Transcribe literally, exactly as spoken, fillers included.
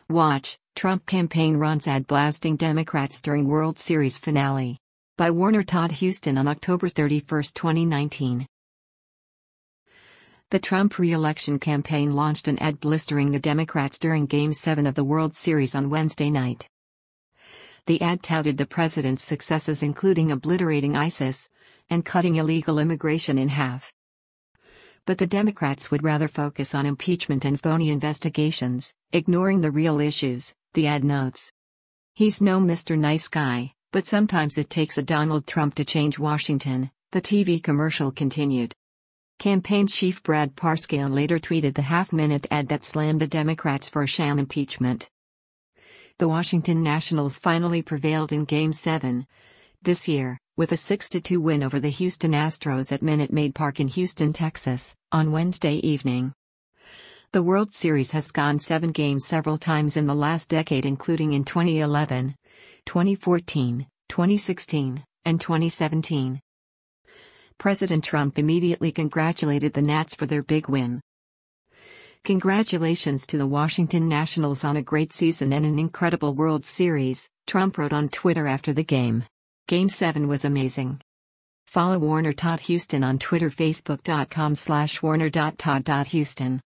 Watch, Trump campaign runs ad blasting Democrats during World Series finale. By Warner Todd Huston on October thirty-first, twenty nineteen. The Trump re-election campaign launched an ad blistering the Democrats during Game seven of the World Series on Wednesday night. The ad touted the president's successes, including obliterating ISIS and cutting illegal immigration in half. But the Democrats would rather focus on impeachment and phony investigations, ignoring the real issues, the ad notes. He's no Mister Nice Guy, but sometimes it takes a Donald Trump to change Washington, the T V commercial continued. Campaign chief Brad Parscale later tweeted the half-minute ad that slammed the Democrats for a sham impeachment. The Washington Nationals finally prevailed in Game seven this year, with a six to two win over the Houston Astros at Minute Maid Park in Houston, Texas, on Wednesday evening. The World Series has gone seven games several times in the last decade, including in twenty eleven, twenty fourteen, twenty sixteen, and twenty seventeen. President Trump immediately congratulated the Nats for their big win. "Congratulations to the Washington Nationals on a great season and an incredible World Series," Trump wrote on Twitter after the game. "Game seven was amazing." Follow Warner Todd Huston on Twitter, facebook dot com slash warner dot todd dot huston.